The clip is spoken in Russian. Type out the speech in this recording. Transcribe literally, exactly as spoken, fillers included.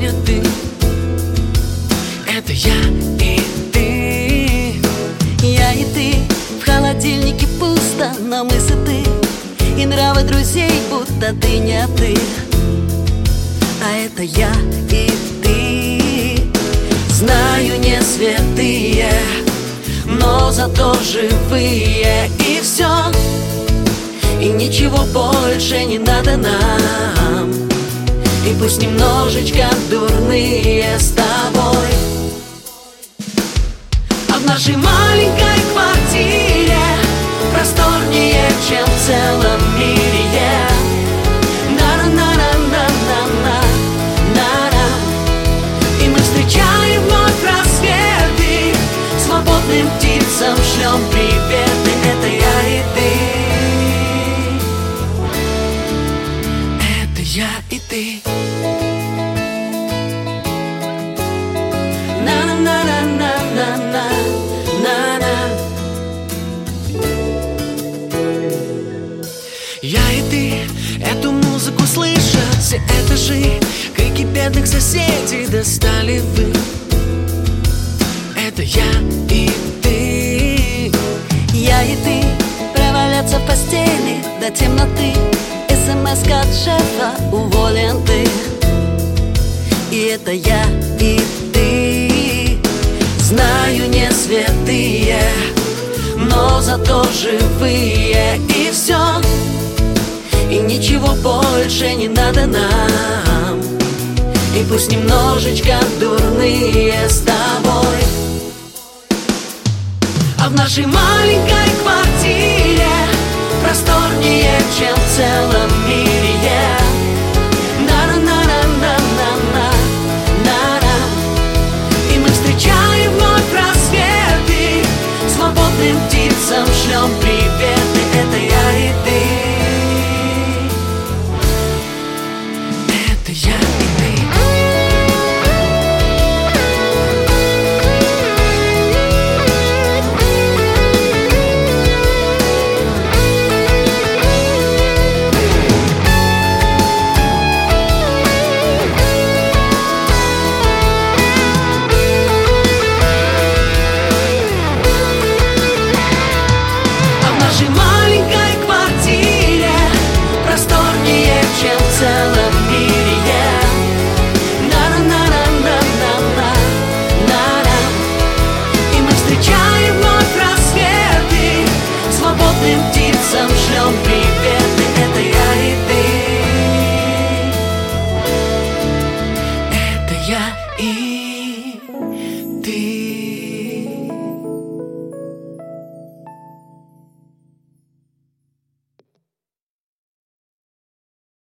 я, ты. Это я и ты. Я и ты. В холодильнике пусто, но мы сыты. И нравы друзей, будто ты не ты. А это я и ты. Знаю, не святые, но зато живые. И все, и ничего больше не надо нам. И пусть немножечко дурные с тобой. А в нашей маленькой квартире просторнее, чем в целом мире. На-на-на-на-на-на-на-на. И мы встречаем вновь рассветы, свободным птицам шлем приветы. Это я и ты. Это я и ты. На-на-на-на-на-на-на. Я и ты эту музыку слышат все этажи. Крики бедных соседей достали вы. Это я и ты. Я и ты. Проваляться в постели до темноты. СМС от шефа: уволен ты. И это я и ты. Знаю, не святые, но зато живые. И все, и ничего больше не надо нам. И пусть немножечко дурные с тобой. А в нашей маленькой квартире просторнее, чем в целом мире. На-на-на-на-на-на-на-на. И мы встречаем вновь рассветы, свободным птицам шлем приветы. Это я и ты. Это я и ты. Птицам шлем приветы. Это я и ты. Это я и